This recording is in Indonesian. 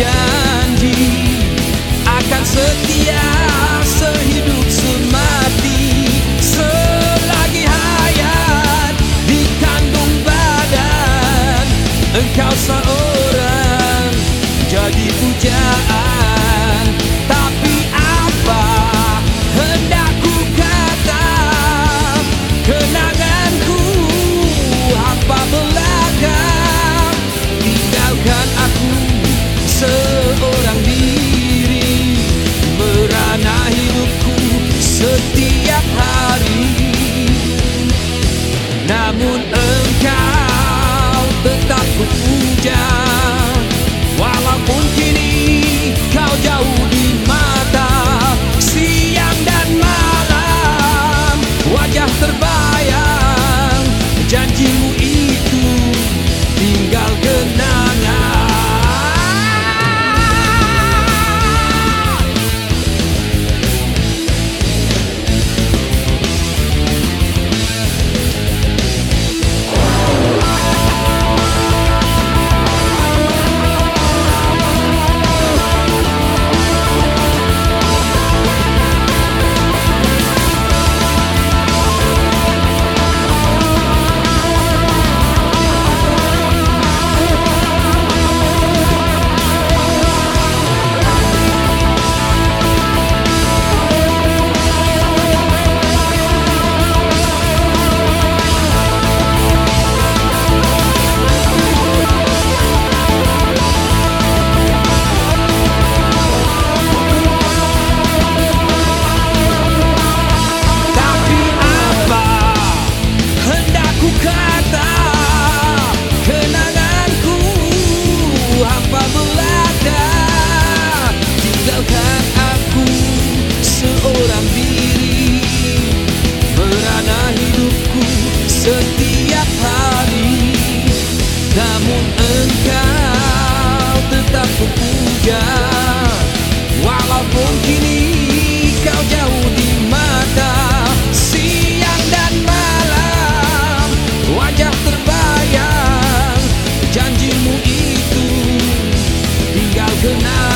janji akan setia sehidup semati, selagi hayat di kandung badan. Engkau seorang jadi pujaan, tapi apa hendak ku kata, kenanganku hampa belakang. Tinggalkan aku seorang diri, merana hidupku setiap hari. Namun engkau tetap ku puja, walaupun kini kau jauh di mata. Siang dan malam wajah terbayang, janjimu itu tinggal kenangan. Tinggalkan aku seorang diri, merana hidupku setiap hari. Namun engkau tetap ku puja, walaupun kini kau jauh di mata. Siang dan malam wajah terbayang, janjimu itu tinggal kenang.